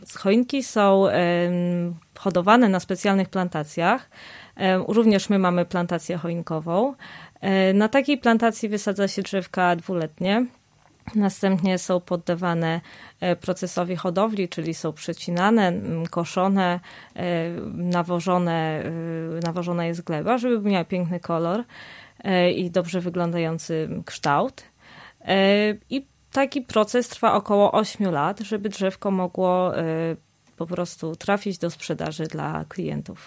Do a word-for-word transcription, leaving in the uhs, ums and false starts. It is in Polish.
Choinki są hodowane na specjalnych plantacjach. Również my mamy plantację choinkową. Na takiej plantacji wysadza się drzewka dwuletnie. Następnie są poddawane procesowi hodowli, czyli są przecinane, koszone, nawożone, nawożona jest gleba, żeby miała piękny kolor i dobrze wyglądający kształt. I taki proces trwa około ośmiu lat, żeby drzewko mogło po prostu trafić do sprzedaży dla klientów.